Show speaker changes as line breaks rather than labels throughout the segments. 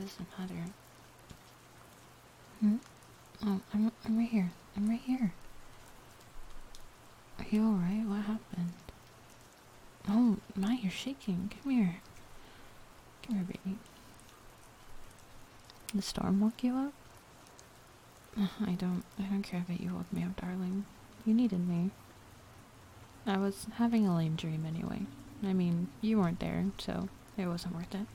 is the matter? Oh, I'm right here. I'm right here. Are you alright? What happened? Oh, my, you're shaking. Come here. Come here, baby. The storm woke you up? I don't care that you woke me up, darling. You needed me. I was having a lame dream anyway. I mean, you weren't there, so it wasn't worth it.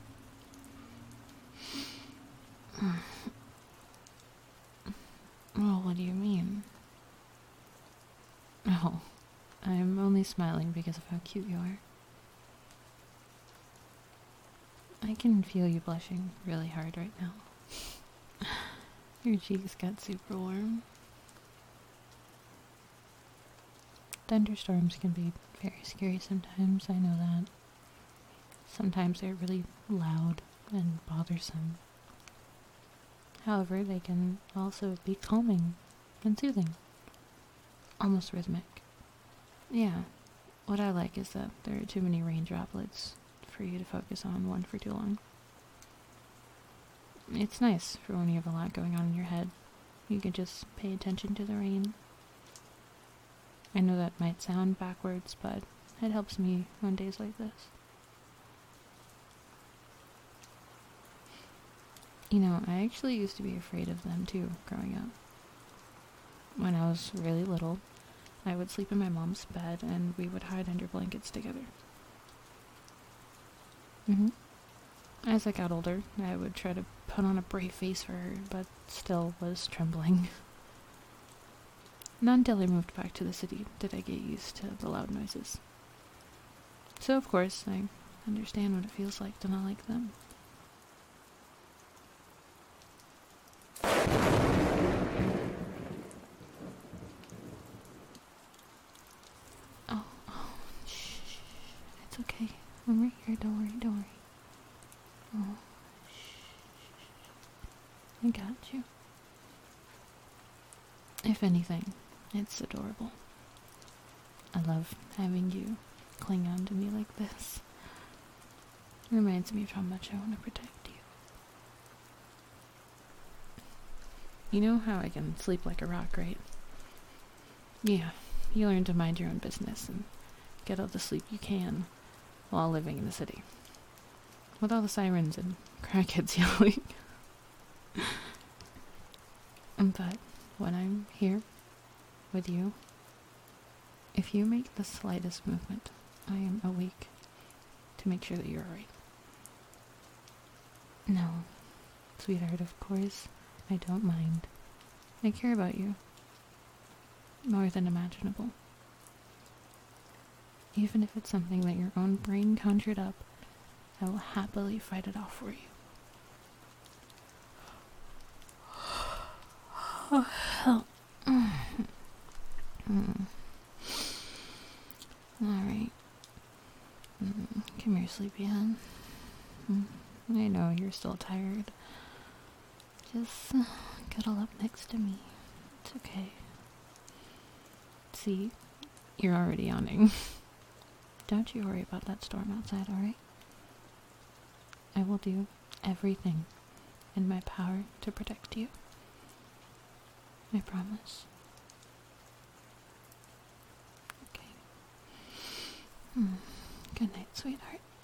Well, what do you mean? Oh, I'm only smiling because of how cute you are. I can feel you blushing really hard right now. Your cheeks got super warm. Thunderstorms can be very scary sometimes, I know that. Sometimes they're really loud and bothersome. However, they can also be calming and soothing. Almost rhythmic. Yeah, what I like is that there are too many rain droplets for you to focus on one for too long. It's nice for when you have a lot going on in your head. You can just pay attention to the rain. I know that might sound backwards, but it helps me on days like this. You know, I actually used to be afraid of them too, growing up. When I was really little, I would sleep in my mom's bed and we would hide under blankets together. As I got older, I would try to put on a brave face for her, but still was trembling. Not until I moved back to the city did I get used to the loud noises. So of course, I understand what it feels like to not like them. Oh, shh. It's okay. I'm right here. Don't worry. Oh, shh. I got you. If anything, it's adorable. I love having you cling on to me like this. It reminds me of how much I want to protect you. You know how I can sleep like a rock, right? Yeah, you learn to mind your own business and get all the sleep you can while living in the city. With all the sirens and crackheads yelling. But when I'm here with you, if you make the slightest movement, I am awake to make sure that you're alright. No, sweetheart, of course, I don't mind. I care about you. More than imaginable. Even if it's something that your own brain conjured up, I will happily fight it off for you. Alright. Come here, sleepyhead. I know you're still tired. Just cuddle up next to me. It's okay. See? You're already yawning. Don't you worry about that storm outside, alright? I will do everything in my power to protect you. I promise. Okay. Good night, sweetheart.